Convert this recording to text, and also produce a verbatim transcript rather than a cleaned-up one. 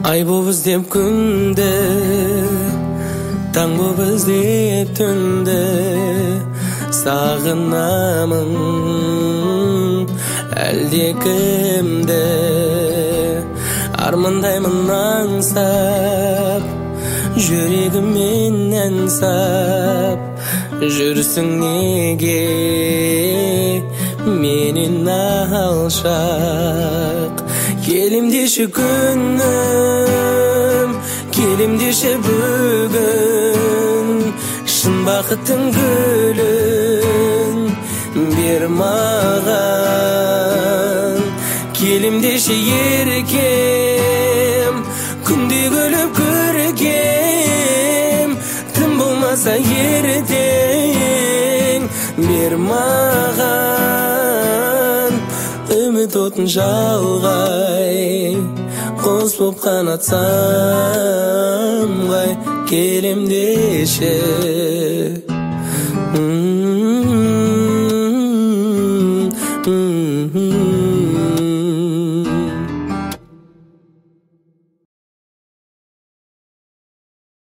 Ай боп іздеп күнді, таң боп іздеп түнді, сағынамын әлде кімді. Армандаймын аңсап, жүрегіммен ән сап, жүрсің неге менен алшақ. Келем деші күнім, келем деші бүгін, шын бақыттың гүлін бер маған. Келем деші еркем, күнде күліп көркем, тым болмаса ертең бер маған. Үміт отын жалғай, құс боп қанат самғай, келем деші.